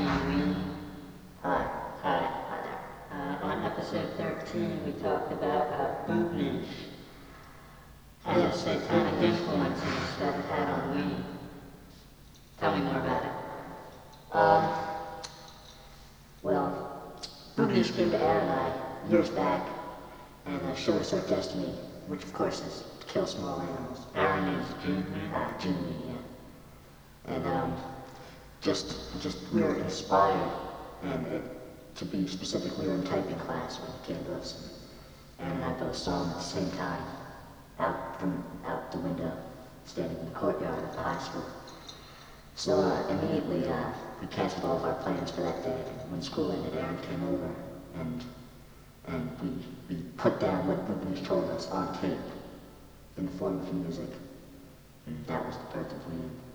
Ween. Hi. Hi. Hi there. On episode 13, we talked about boobness and the satanic influences that it had on Ween. Tell me more about it. Well, Boobies came to Aaron and I years back and showed us our destiny, which of course is to kill small animals. Aaron is June. Jimmy, yeah. And just we were inspired, and to be specific, we were in typing class when it came to us. Aaron and I both saw him at the same time, out the window, standing in the courtyard of the high school. So immediately we canceled all of our plans for that day. When school ended, Aaron came over, and we put down what Boobies told us on tape in the form of music. And that was the birth of Ween.